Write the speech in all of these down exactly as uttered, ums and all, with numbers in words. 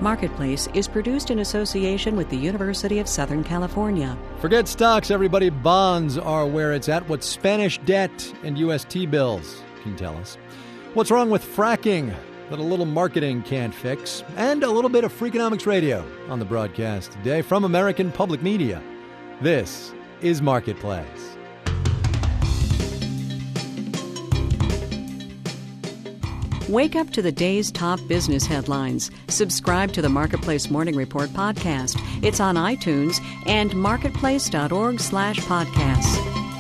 Marketplace is produced in association with the University of Southern California. Forget stocks, everybody. Bonds are where it's at. What Spanish debt and U S T-bills can tell us. What's wrong with fracking that a little marketing can't fix. And a little bit of Freakonomics Radio on the broadcast today from American Public Media. This is Marketplace. Wake up to the day's top business headlines. Subscribe to the Marketplace Morning Report podcast. It's on iTunes and marketplace.org slash podcasts.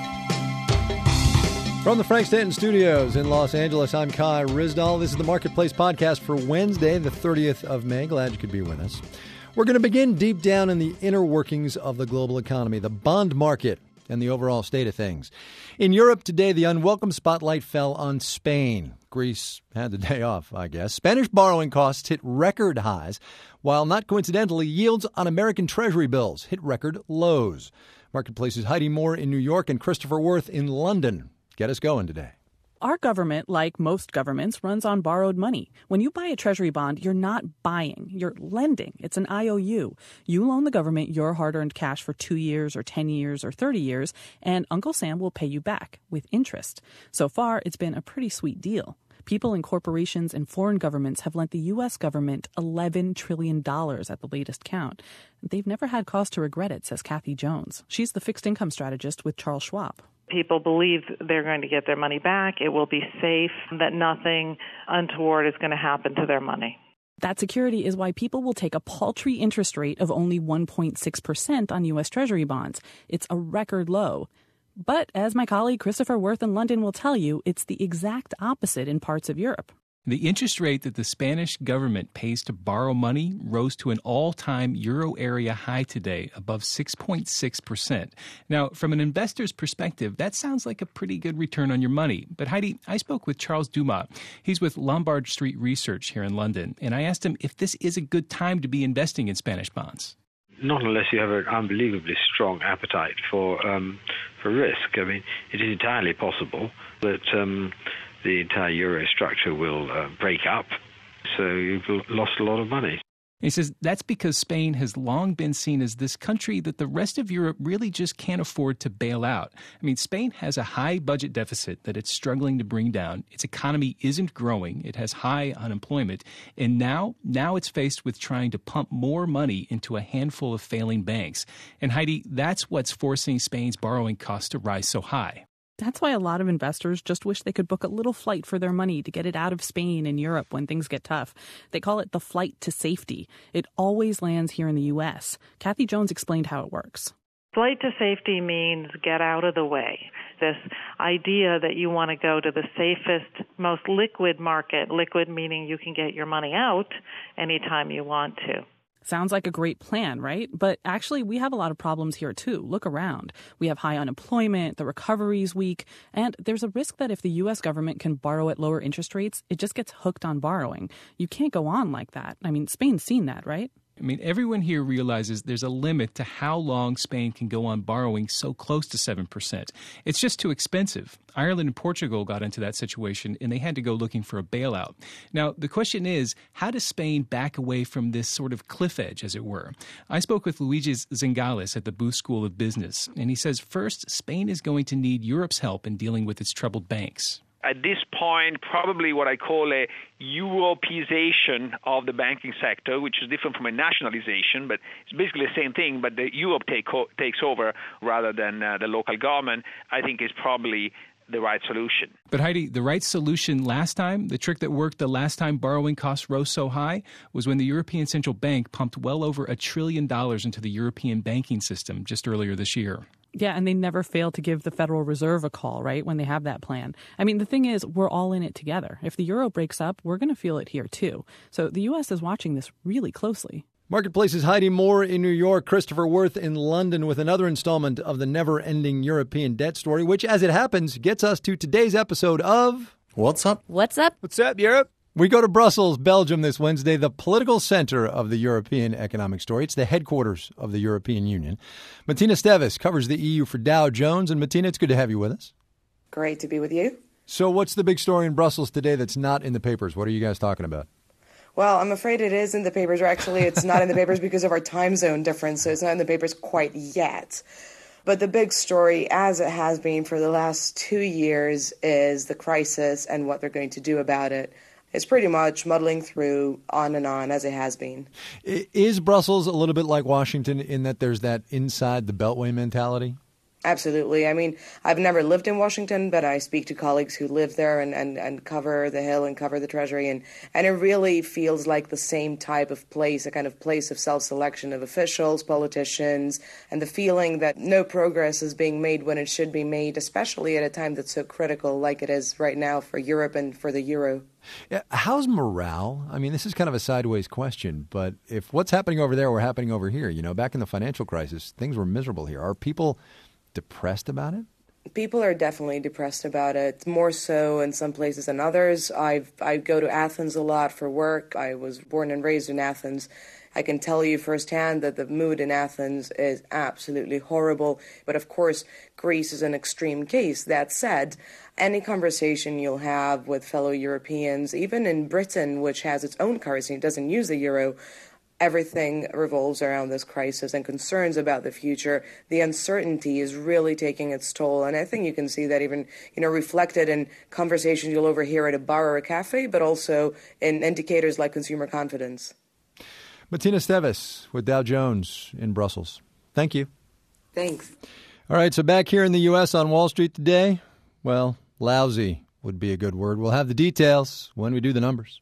From the Frank Stanton Studios in Los Angeles, I'm Kai Ryssdal. This is the Marketplace podcast for Wednesday, the thirtieth of May. Glad you could be with us. We're going to begin deep down in the inner workings of the global economy, the bond market, and the overall state of things. In Europe today, the unwelcome spotlight fell on Spain. Greece had the day off, I guess. Spanish borrowing costs hit record highs, while not coincidentally, yields on American Treasury bills hit record lows. Marketplace's Heidi Moore in New York and Christopher Worth in London get us going today. Our government, like most governments, runs on borrowed money. When you buy a treasury bond, you're not buying, you're lending. It's an I O U. You loan the government your hard-earned cash for two years or ten years or thirty years, and Uncle Sam will pay you back with interest. So far, it's been a pretty sweet deal. People and corporations and foreign governments have lent the U S government eleven trillion dollars at the latest count. They've never had cause to regret it, says Kathy Jones. She's the fixed income strategist with Charles Schwab. People believe they're going to get their money back, it will be safe, that nothing untoward is going to happen to their money. That security is why people will take a paltry interest rate of only one point six percent on U S Treasury bonds. It's a record low. But as my colleague Christopher Worth in London will tell you, it's the exact opposite in parts of Europe. The interest rate that the Spanish government pays to borrow money rose to an all-time euro area high today, above six point six percent. Now, from an investor's perspective, that sounds like a pretty good return on your money. But Heidi, I spoke with Charles Dumas. He's with Lombard Street Research here in London, and I asked him if this is a good time to be investing in Spanish bonds. Not unless you have an unbelievably strong appetite for um, for risk. I mean, it is entirely possible that um, the entire euro structure will uh, break up, so you've lost a lot of money. He says that's because Spain has long been seen as this country that the rest of Europe really just can't afford to bail out. I mean, Spain has a high budget deficit that it's struggling to bring down. Its economy isn't growing. It has high unemployment. And now, now it's faced with trying to pump more money into a handful of failing banks. And Heidi, that's what's forcing Spain's borrowing costs to rise so high. That's why a lot of investors just wish they could book a little flight for their money to get it out of Spain and Europe when things get tough. They call it the flight to safety. It always lands here in the U S. Kathy Jones explained how it works. Flight to safety means get out of the way. This idea that you want to go to the safest, most liquid market, liquid meaning you can get your money out anytime you want to. Sounds like a great plan, right? But actually, we have a lot of problems here, too. Look around. We have high unemployment, the recovery's weak, and there's a risk that if the U S government can borrow at lower interest rates, it just gets hooked on borrowing. You can't go on like that. I mean, Spain's seen that, right? I mean, everyone here realizes there's a limit to how long Spain can go on borrowing so close to seven percent. It's just too expensive. Ireland and Portugal got into that situation, and they had to go looking for a bailout. Now, the question is, how does Spain back away from this sort of cliff edge, as it were? I spoke with Luigi Zingales at the Booth School of Business, and he says, first, Spain is going to need Europe's help in dealing with its troubled banks. At this point, probably what I call a Europeization of the banking sector, which is different from a nationalization, but it's basically the same thing, but the Europe take, takes over rather than uh, the local government, I think is probably the right solution. But Heidi, the right solution last time, the trick that worked the last time borrowing costs rose so high, was when the European Central Bank pumped well over a trillion dollars into the European banking system just earlier this year. Yeah, and they never fail to give the Federal Reserve a call, right, when they have that plan. I mean, the thing is, we're all in it together. If the euro breaks up, we're going to feel it here, too. So the U S is watching this really closely. Marketplace's Heidi Moore in New York, Christopher Worth in London with another installment of the never-ending European debt story, which, as it happens, gets us to today's episode of... What's Up? What's Up? What's up, Europe? We go to Brussels, Belgium this Wednesday, the political center of the European economic story. It's the headquarters of the European Union. Martina Stevis covers the E U for Dow Jones. And Martina, it's good to have you with us. Great to be with you. So what's the big story in Brussels today that's not in the papers? What are you guys talking about? Well, I'm afraid it is in the papers, or actually it's not in the papers because of our time zone difference, so it's not in the papers quite yet. But the big story, as it has been for the last two years, is the crisis and what they're going to do about it. It's pretty much muddling through on and on as it has been. Is Brussels a little bit like Washington in that there's that inside the Beltway mentality? Absolutely. I mean, I've never lived in Washington, but I speak to colleagues who live there and, and, and cover the Hill and cover the Treasury. And, and it really feels like the same type of place, a kind of place of self-selection of officials, politicians, and the feeling that no progress is being made when it should be made, especially at a time that's so critical like it is right now for Europe and for the euro. Yeah, how's morale? I mean, this is kind of a sideways question, but if what's happening over there were happening over here, you know, back in the financial crisis, things were miserable here. Are people depressed about it? People are definitely depressed about it, more so in some places than others. I've, I go to Athens a lot for work. I was born and raised in Athens. I can tell you firsthand that the mood in Athens is absolutely horrible. But of course, Greece is an extreme case. That said, any conversation you'll have with fellow Europeans, even in Britain, which has its own currency, it doesn't use the euro, everything revolves around this crisis and concerns about the future. The uncertainty is really taking its toll. And I think you can see that even, you know, reflected in conversations you'll overhear at a bar or a cafe, but also in indicators like consumer confidence. Martina Esteves with Dow Jones in Brussels. Thank you. Thanks. All right, so back here in the U S on Wall Street today, well, lousy would be a good word. We'll have the details when we do the numbers.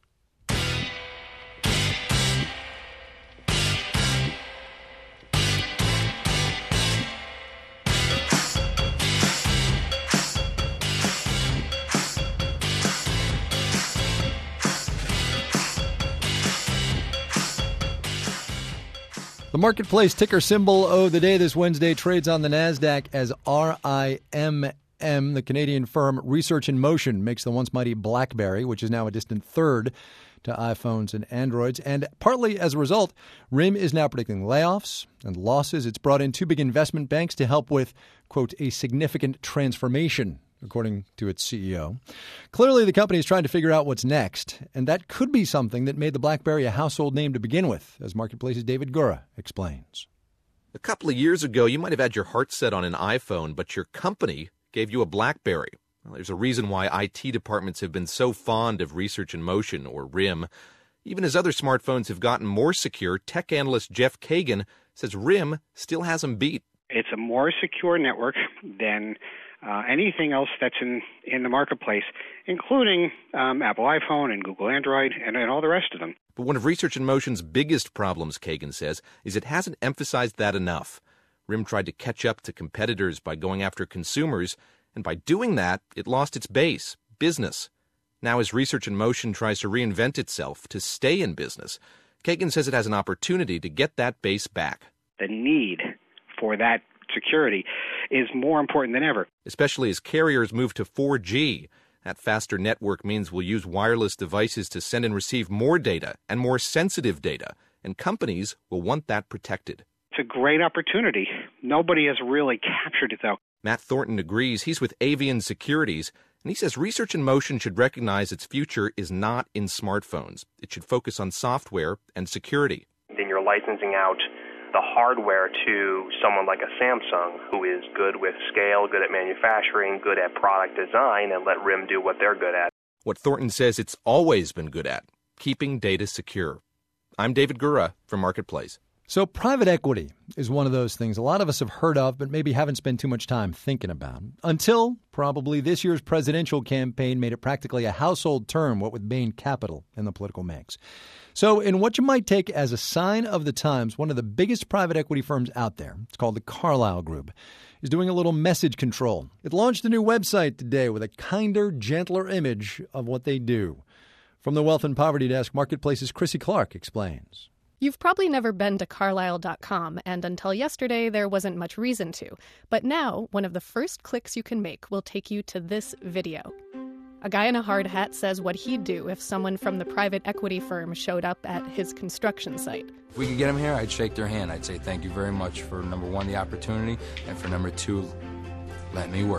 The marketplace ticker symbol of the day this Wednesday trades on the NASDAQ as R I M M. The Canadian firm Research in Motion makes the once mighty BlackBerry, which is now a distant third to iPhones and Androids. And partly as a result, R I M is now predicting layoffs and losses. It's brought in two big investment banks to help with, quote, a significant transformation, according to its C E O. Clearly, the company is trying to figure out what's next, and that could be something that made the BlackBerry a household name to begin with, as Marketplace's David Gura explains. A couple of years ago, you might have had your heart set on an iPhone, but your company gave you a BlackBerry. Well, there's a reason why I T departments have been so fond of Research in Motion, or R I M. Even as other smartphones have gotten more secure, tech analyst Jeff Kagan says R I M still has them beat. It's a more secure network than Uh, anything else that's in, in the marketplace, including um, Apple iPhone and Google Android and, and all the rest of them. But one of Research in Motion's biggest problems, Kagan says, is it hasn't emphasized that enough. R I M tried to catch up to competitors by going after consumers, and by doing that, it lost its base, business. Now as Research in Motion tries to reinvent itself to stay in business, Kagan says it has an opportunity to get that base back. The need for that security is more important than ever. Especially as carriers move to four G. That faster network means we'll use wireless devices to send and receive more data and more sensitive data, and companies will want that protected. It's a great opportunity. Nobody has really captured it, though. Matt Thornton agrees. He's with Avian Securities, and he says Research in Motion should recognize its future is not in smartphones. It should focus on software and security. Then you're licensing out the hardware to someone like a Samsung, who is good with scale, good at manufacturing, good at product design, and let R I M do what they're good at. What Thornton says it's always been good at, keeping data secure. I'm David Gura from Marketplace. So private equity is one of those things a lot of us have heard of, but maybe haven't spent too much time thinking about. Until probably this year's presidential campaign made it practically a household term, what with Bain Capital in the political mix. So in what you might take as a sign of the times, one of the biggest private equity firms out there, it's called the Carlyle Group, is doing a little message control. It launched a new website today with a kinder, gentler image of what they do. From the Wealth and Poverty Desk, Marketplace's Chrissy Clark explains. You've probably never been to Carlyle dot com, and until yesterday, there wasn't much reason to. But now, one of the first clicks you can make will take you to this video. A guy in a hard hat says what he'd do if someone from the private equity firm showed up at his construction site. If we could get them here, I'd shake their hand. I'd say thank you very much for, number one, the opportunity, and for number two, let me work.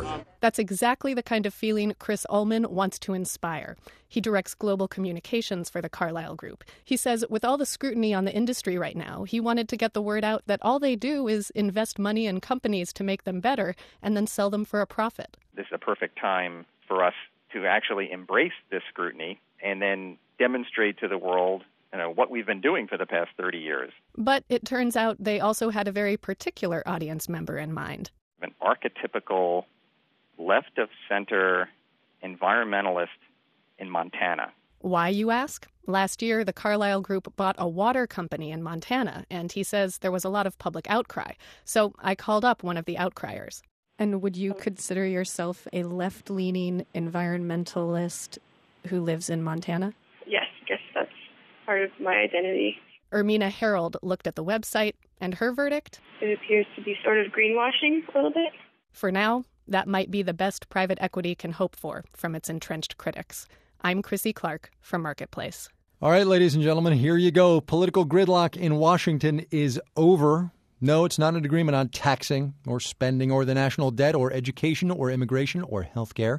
That's exactly the kind of feeling Chris Ullman wants to inspire. He directs global communications for the Carlyle Group. He says with all the scrutiny on the industry right now, he wanted to get the word out that all they do is invest money in companies to make them better and then sell them for a profit. This is a perfect time for us to actually embrace this scrutiny and then demonstrate to the world, you know, what we've been doing for the past thirty years. But it turns out they also had a very particular audience member in mind. An archetypical left-of-center environmentalist in Montana. Why, you ask? Last year, the Carlyle Group bought a water company in Montana, and he says there was a lot of public outcry. So I called up one of the outcriers. And would you consider yourself a left-leaning environmentalist who lives in Montana? Yes, I guess that's part of my identity. Ermina Harold looked at the website, and her verdict? It appears to be sort of greenwashing a little bit. For now, that might be the best private equity can hope for from its entrenched critics. I'm Chrissy Clark from Marketplace. All right, ladies and gentlemen, here you go. Political gridlock in Washington is over. No, it's not an agreement on taxing or spending or the national debt or education or immigration or health care.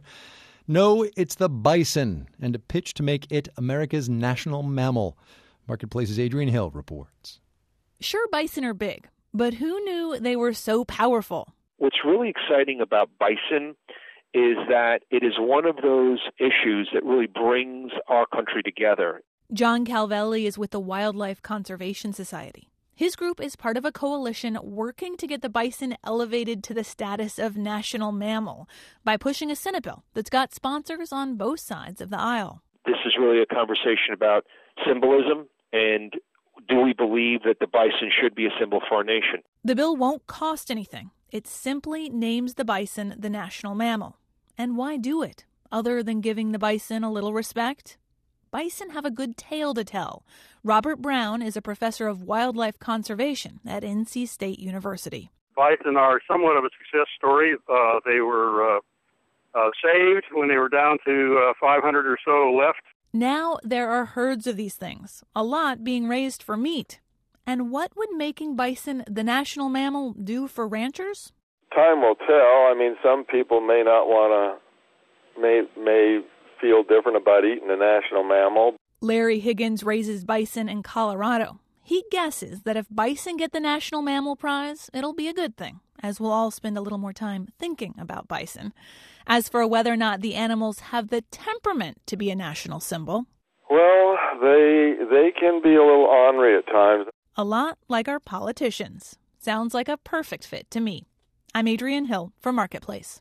No, it's the bison and a pitch to make it America's national mammal. Marketplace's Adrienne Hill reports. Sure, bison are big, but who knew they were so powerful? What's really exciting about bison is that it is one of those issues that really brings our country together. John Calvelli is with the Wildlife Conservation Society. His group is part of a coalition working to get the bison elevated to the status of national mammal by pushing a Senate bill that's got sponsors on both sides of the aisle. This is really a conversation about symbolism, and do we believe that the bison should be a symbol for our nation? The bill won't cost anything. It simply names the bison the national mammal. And why do it, other than giving the bison a little respect? Bison have a good tale to tell. Robert Brown is a professor of wildlife conservation at N C State University. Bison are somewhat of a success story. Uh, they were uh, uh, saved when they were down to uh, five hundred or so left. Now there are herds of these things, a lot being raised for meat. And what would making bison the national mammal do for ranchers? Time will tell. I mean, some people may not want to, may may feel different about eating a national mammal. Larry Higgins raises bison in Colorado. He guesses that if bison get the National Mammal Prize, it'll be a good thing, as we'll all spend a little more time thinking about bison. As for whether or not the animals have the temperament to be a national symbol, well, they they can be a little ornery at times. A lot like our politicians. Sounds like a perfect fit to me. I'm Adrienne Hill for Marketplace.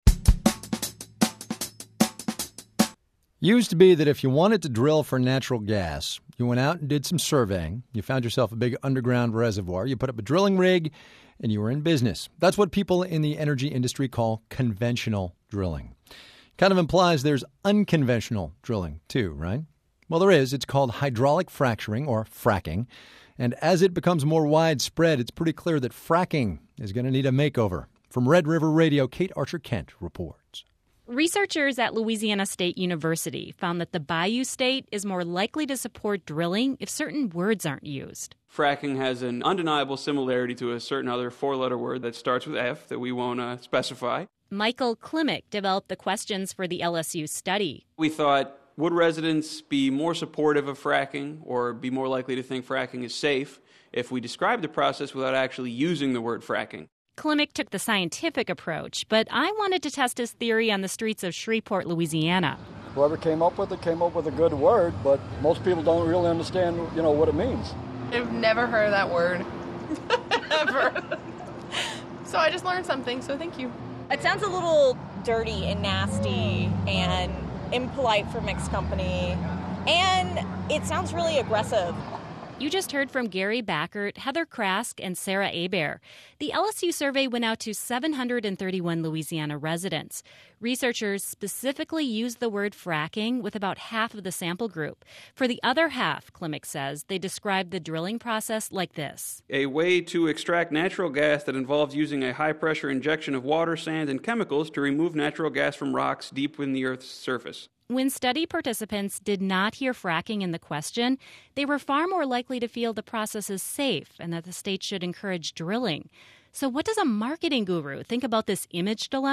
Used to be that if you wanted to drill for natural gas, you went out and did some surveying, you found yourself a big underground reservoir, you put up a drilling rig, and you were in business. That's what people in the energy industry call conventional drilling. Kind of implies there's unconventional drilling too, right? Well, there is. It's called hydraulic fracturing or fracking. And as it becomes more widespread, it's pretty clear that fracking is going to need a makeover. From Red River Radio, Kate Archer-Kent reports. Researchers at Louisiana State University found that the Bayou State is more likely to support drilling if certain words aren't used. Fracking has an undeniable similarity to a certain other four-letter word that starts with F that we won't uh, specify. Michael Klimek developed the questions for the L S U study. We thought, would residents be more supportive of fracking or be more likely to think fracking is safe if we describe the process without actually using the word fracking? Klimek took the scientific approach, but I wanted to test his theory on the streets of Shreveport, Louisiana. Whoever came up with it came up with a good word, but most people don't really understand, you know, what it means. I've never heard of that word. Ever. So I just learned something, so thank you. It sounds a little dirty and nasty and impolite for mixed company, and it sounds really aggressive. You just heard from Gary Backert, Heather Krask, and Sarah Hebert. The L S U survey went out to seven hundred thirty-one Louisiana residents. Researchers specifically used the word fracking with about half of the sample group. For the other half, Klimek says, they described the drilling process like this. A way to extract natural gas that involves using a high-pressure injection of water, sand, and chemicals to remove natural gas from rocks deep in the Earth's surface. When study participants did not hear fracking in the question, they were far more likely to feel the process is safe and that the state should encourage drilling. So what does a marketing guru think about this image dilemma?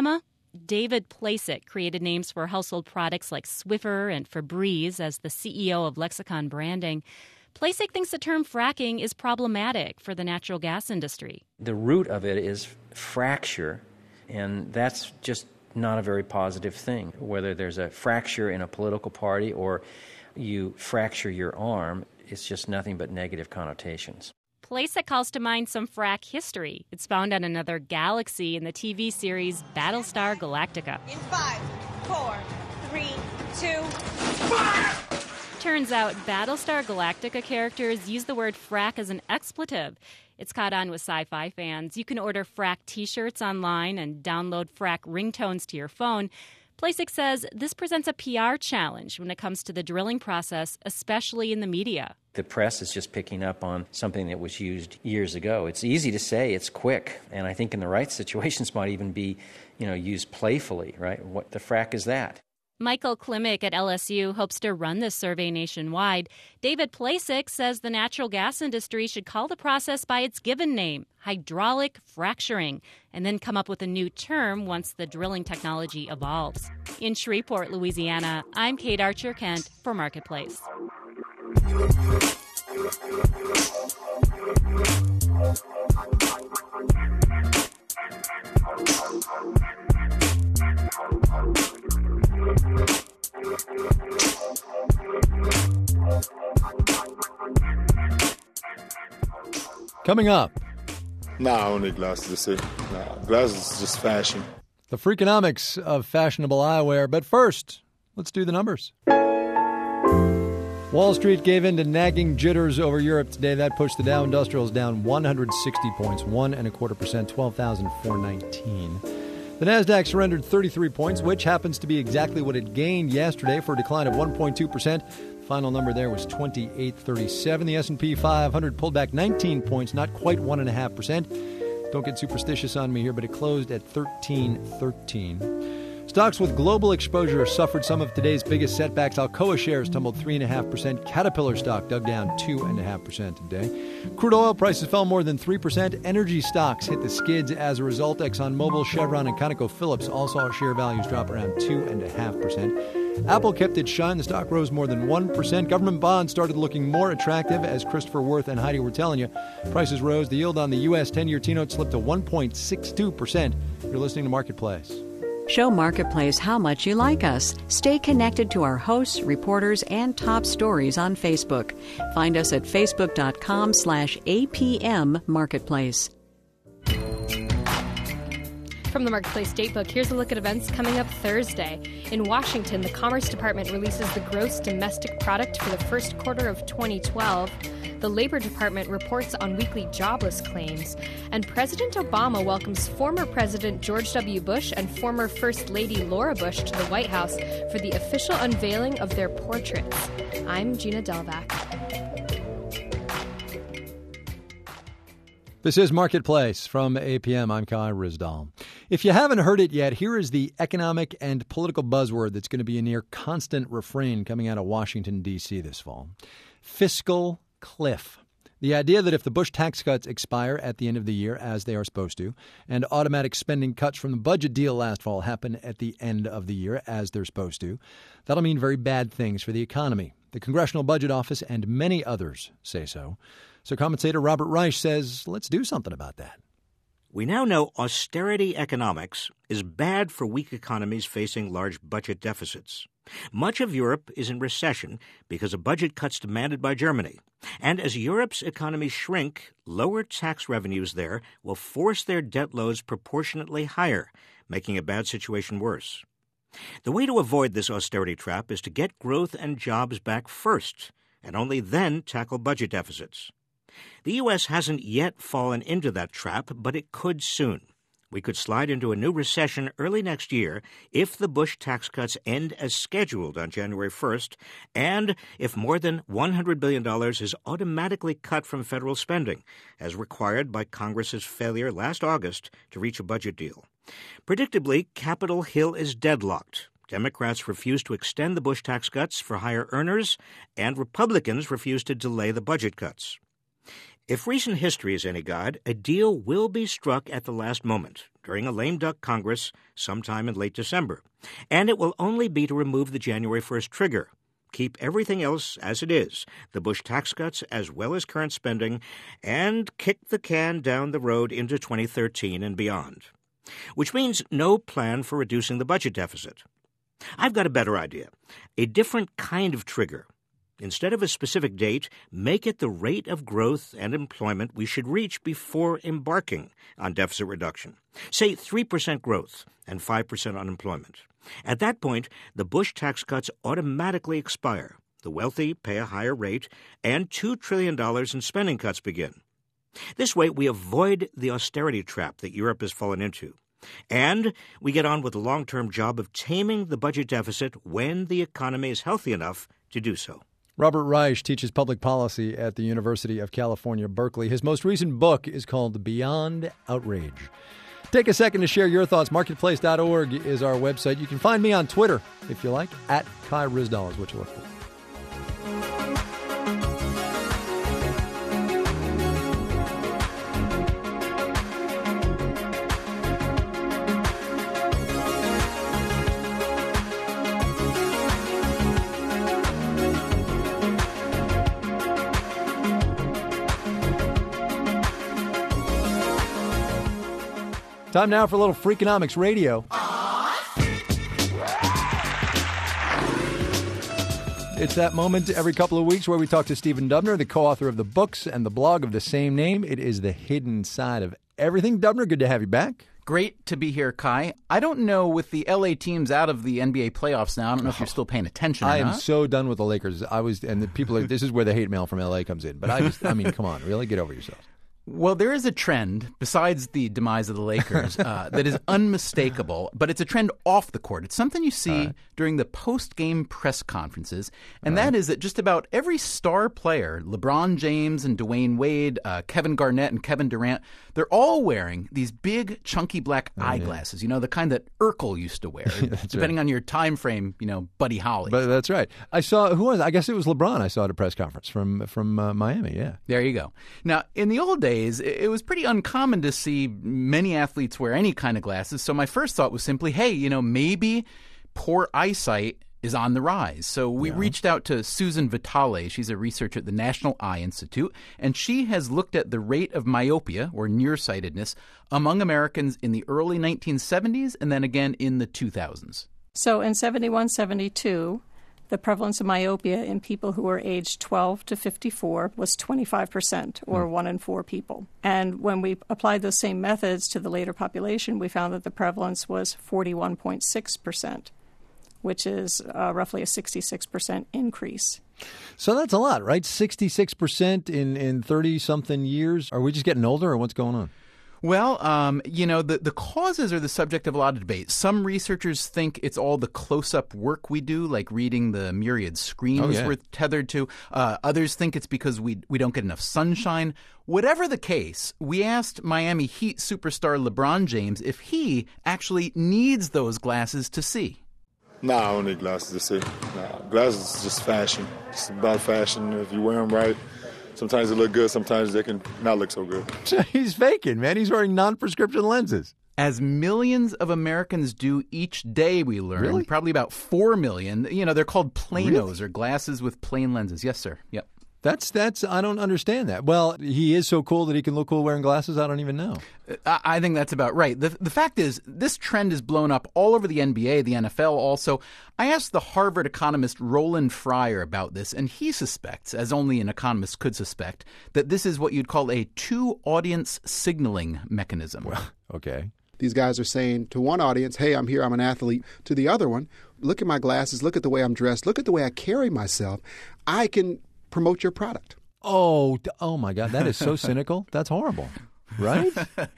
David Placek created names for household products like Swiffer and Febreze as the C E O of Lexicon Branding. Placek thinks the term fracking is problematic for the natural gas industry. The root of it is fracture, and that's just not a very positive thing. Whether there's a fracture in a political party or you fracture your arm, it's just nothing but negative connotations. Placek calls to mind some frack history. It's found on another galaxy in the T V series Battlestar Galactica. In five, four, three, two, fire! Turns out Battlestar Galactica characters use the word frack as an expletive. It's caught on with sci-fi fans. You can order frack t-shirts online and download frack ringtones to your phone. Placek says this presents a P R challenge when it comes to the drilling process, especially in the media. The press is just picking up on something that was used years ago. It's easy to say, it's quick, and I think in the right situations might even be, you know, used playfully, right? What the frack is that? Michael Klimek at L S U hopes to run this survey nationwide. David Placek says the natural gas industry should call the process by its given name, hydraulic fracturing, and then come up with a new term once the drilling technology evolves. In Shreveport, Louisiana, I'm Kate Archer-Kent for Marketplace. Coming up. Nah, only glasses. That's it. Nah, glasses is just fashion. The Freakonomics of fashionable eyewear. But first, let's do the numbers. Wall Street gave in to nagging jitters over Europe today. That pushed the Dow Industrials down one hundred sixty points, one and a quarter percent, twelve thousand four hundred nineteen. The Nasdaq surrendered thirty-three points, which happens to be exactly what it gained yesterday for a decline of one point two percent. Final number there was twenty-eight thirty-seven. The S and P five hundred pulled back nineteen points, not quite one point five percent. Don't get superstitious on me here, but it closed at thirteen thirteen. Stocks with global exposure suffered some of today's biggest setbacks. Alcoa shares tumbled three point five percent. Caterpillar stock dug down two point five percent today. Crude oil prices fell more than three percent. Energy stocks hit the skids as a result. ExxonMobil, Chevron, and ConocoPhillips all saw share values drop around two point five percent. Apple kept its shine. The stock rose more than one percent. Government bonds started looking more attractive, as Christopher Worth and Heidi were telling you. Prices rose. The yield on the U S ten-year T-note slipped to one point six two percent. You're listening to Marketplace. Show Marketplace how much you like us. Stay connected to our hosts, reporters, and top stories on Facebook. Find us at facebook.com slash APM Marketplace. From the Marketplace Datebook, here's a look at events coming up Thursday. In Washington, the Commerce Department releases the gross domestic product for the first quarter of twenty twelve. The Labor Department reports on weekly jobless claims. And President Obama welcomes former President George W. Bush and former First Lady Laura Bush to the White House for the official unveiling of their portraits. I'm Gina Delvac. This is Marketplace from A P M. I'm Kai Ryssdal. If you haven't heard it yet, here is the economic and political buzzword that's going to be a near constant refrain coming out of Washington, D C this fall. Fiscal cliff. The idea that if the Bush tax cuts expire at the end of the year, as they are supposed to, and automatic spending cuts from the budget deal last fall happen at the end of the year, as they're supposed to, that'll mean very bad things for the economy. The Congressional Budget Office and many others say so. So commentator Robert Reich says, let's do something about that. We now know austerity economics is bad for weak economies facing large budget deficits. Much of Europe is in recession because of budget cuts demanded by Germany. And as Europe's economies shrink, lower tax revenues there will force their debt loads proportionately higher, making a bad situation worse. The way to avoid this austerity trap is to get growth and jobs back first, and only then tackle budget deficits. The U S hasn't yet fallen into that trap, but it could soon. We could slide into a new recession early next year if the Bush tax cuts end as scheduled on January first, and if more than one hundred billion dollars is automatically cut from federal spending, as required by Congress's failure last August to reach a budget deal. Predictably, Capitol Hill is deadlocked. Democrats refuse to extend the Bush tax cuts for higher earners, and Republicans refuse to delay the budget cuts. If recent history is any guide, a deal will be struck at the last moment, during a lame duck Congress sometime in late December. And it will only be to remove the January first trigger. Keep everything else as it is, the Bush tax cuts as well as current spending, and kick the can down the road into twenty thirteen and beyond. Which means no plan for reducing the budget deficit. I've got a better idea. A different kind of trigger. Instead of a specific date, make it the rate of growth and employment we should reach before embarking on deficit reduction. Say three percent growth and five percent unemployment. At that point, the Bush tax cuts automatically expire. The wealthy pay a higher rate, and two trillion dollars in spending cuts begin. This way, we avoid the austerity trap that Europe has fallen into. And we get on with the long-term job of taming the budget deficit when the economy is healthy enough to do so. Robert Reich teaches public policy at the University of California, Berkeley. His most recent book is called Beyond Outrage. Take a second to share your thoughts. Marketplace dot org is our website. You can find me on Twitter, if you like, at Kai Ryssdal is what you look for. Time now for a little Freakonomics Radio. It's that moment every couple of weeks where we talk to Stephen Dubner, the co-author of the books and the blog of the same name. It is the hidden side of everything. Dubner, good to have you back. Great to be here, Kai. I don't know, with the L A teams out of the N B A playoffs now, I don't know if you're still paying attention or I am not. so done with the Lakers. I was, and the people are, this is where the hate mail from L A comes in. But I just, I mean, come on, really? Get over yourself. Well, there is a trend, besides the demise of the Lakers, uh, that is unmistakable, but it's a trend off the court. It's something you see right. during the post-game press conferences, and right. that is that just about every star player, LeBron James and Dwayne Wade, uh, Kevin Garnett and Kevin Durant, they're all wearing these big, chunky black oh, eyeglasses, yeah. you know, the kind that Urkel used to wear, depending right. on your time frame, you know, Buddy Holly. But that's right. I saw, who was I guess it was LeBron I saw at a press conference from, from uh, Miami, yeah. There you go. Now, in the old days, it was pretty uncommon to see many athletes wear any kind of glasses. So my first thought was simply, hey, you know, maybe poor eyesight is on the rise. So we yeah. reached out to Susan Vitale. She's a researcher at the National Eye Institute, and she has looked at the rate of myopia, or nearsightedness, among Americans in the early nineteen seventies and then again in the two thousands. So in seventy-one, seventy-two, the prevalence of myopia in people who were aged twelve to fifty-four was twenty-five percent, or mm. one in four people. And when we applied those same methods to the later population, we found that the prevalence was forty-one point six percent, which is uh, roughly a sixty-six percent increase. So that's a lot, right? sixty-six percent in, in thirty-something years. Are we just getting older, or what's going on? Well, um, you know, the, the causes are the subject of a lot of debate. Some researchers think it's all the close-up work we do, like reading the myriad screens oh, yeah. we're tethered to. Uh, others think it's because we we don't get enough sunshine. Whatever the case, we asked Miami Heat superstar LeBron James if he actually needs those glasses to see. Nah, I don't need glasses to see. Nah, glasses is just fashion. It's about fashion. If you wear them right, sometimes they look good, sometimes they can not look so good. He's faking, man. He's wearing non-prescription lenses. As millions of Americans do each day, we learn. Really? Probably about four million. You know, they're called planos, really? Or glasses with plain lenses. Yes, sir. Yep. That's, that's, I don't understand that. Well, he is so cool that he can look cool wearing glasses. I don't even know. I, I think that's about right. The, the fact is, this trend is blown up all over the N B A, the N F L also. I asked the Harvard economist Roland Fryer about this, and he suspects, as only an economist could suspect, that this is what you'd call a two-audience signaling mechanism. Well, okay. These guys are saying to one audience, hey, I'm here, I'm an athlete. To the other one, look at my glasses, look at the way I'm dressed, look at the way I carry myself. I can promote your product. Oh, oh my God, that is so cynical. That's horrible, right?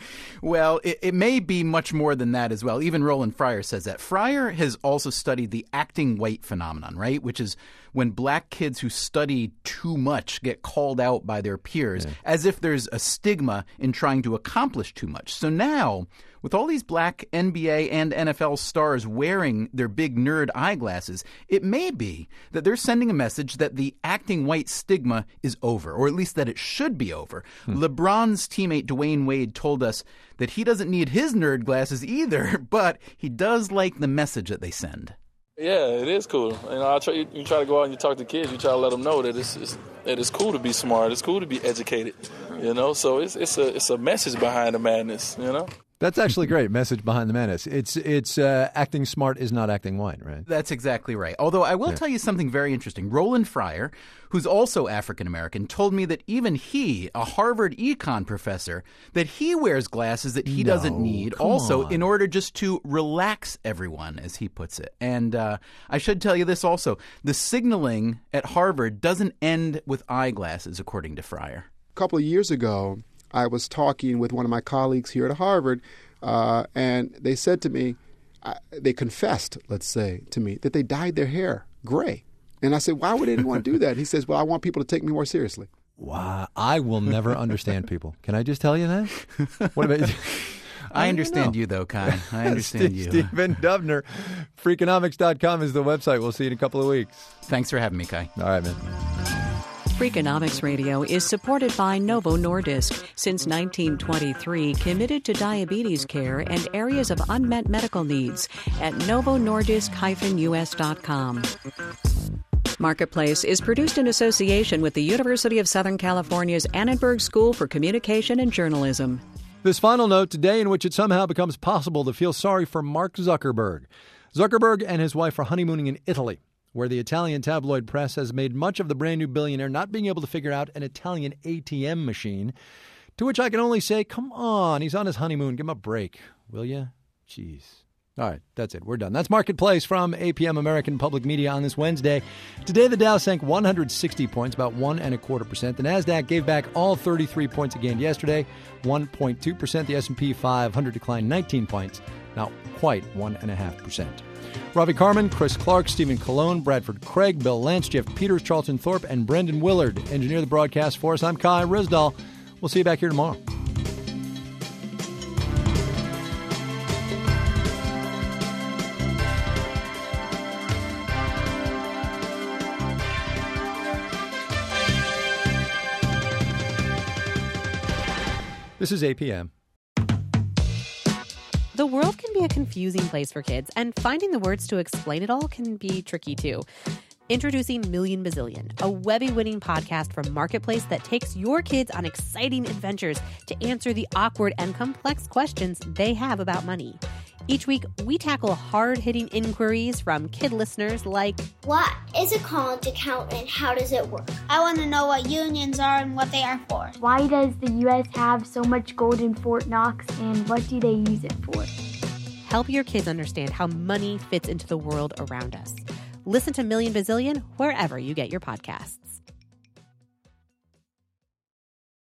Well, it, it may be much more than that as well. Even Roland Fryer says that. Fryer has also studied the acting white phenomenon, right, which is when black kids who study too much get called out by their peers, yeah. as if there's a stigma in trying to accomplish too much. So now, with all these black N B A and N F L stars wearing their big nerd eyeglasses, it may be that they're sending a message that the acting white stigma is over, or at least that it should be over. Hmm. LeBron's teammate Dwayne Wade told us that he doesn't need his nerd glasses either, but he does like the message that they send. Yeah, it is cool. You know, I try, you, you try to go out and you talk to kids. You try to let them know that it's, it's that it's cool to be smart. It's cool to be educated. You know, so it's it's a it's a message behind the madness. You know. That's actually great. Message behind the madness. It's it's uh, acting smart is not acting white, right? That's exactly right. Although I will yeah. tell you something very interesting. Roland Fryer, who's also African American, told me that even he, a Harvard econ professor, that he wears glasses that he no, doesn't need also on. in order just to relax everyone, as he puts it. And uh, I should tell you this also. The signaling at Harvard doesn't end with eyeglasses, according to Fryer. A couple of years ago, I was talking with one of my colleagues here at Harvard, uh, and they said to me, uh, they confessed, let's say, to me, that they dyed their hair gray. And I said, why would anyone do that? He says, well, I want people to take me more seriously. Wow. I will never understand people. Can I just tell you that? What about you? I, I understand you, though, Kai. I understand Steve, you. Stephen Dubner. Freakonomics dot com is the website. We'll see you in a couple of weeks. Thanks for having me, Kai. All right, man. Freakonomics Radio is supported by Novo Nordisk, since nineteen twenty-three, committed to diabetes care and areas of unmet medical needs at novo nordisk dash u s dot com. Marketplace is produced in association with the University of Southern California's Annenberg School for Communication and Journalism. This final note today, in which it somehow becomes possible to feel sorry for Mark Zuckerberg. Zuckerberg and his wife are honeymooning in Italy, where the Italian tabloid press has made much of the brand new billionaire not being able to figure out an Italian A T M machine. To which I can only say, come on, he's on his honeymoon. Give him a break, will you? Jeez. All right, that's it. We're done. That's Marketplace from A P M American Public Media on this Wednesday. Today, the Dow sank one hundred sixty points, about one and a quarter percent. The Nasdaq gave back all thirty-three points it gained yesterday, one point two percent. The S and P five hundred declined nineteen points, not quite one and a half percent. Ravi Carmen, Chris Clark, Stephen Colon, Bradford Craig, Bill Lance, Jeff Peters, Charlton Thorpe, and Brendan Willard engineer the broadcast for us. I'm Kai Ryssdal. We'll see you back here tomorrow. This is A P M. The world can be a confusing place for kids, and finding the words to explain it all can be tricky too. Introducing Million Bazillion, a Webby-winning podcast from Marketplace that takes your kids on exciting adventures to answer the awkward and complex questions they have about money. Each week, we tackle hard-hitting inquiries from kid listeners like, what is a college account and how does it work? I want to know what unions are and what they are for. Why does the U S have so much gold in Fort Knox, and what do they use it for? Help your kids understand how money fits into the world around us. Listen to Million Bazillion wherever you get your podcasts.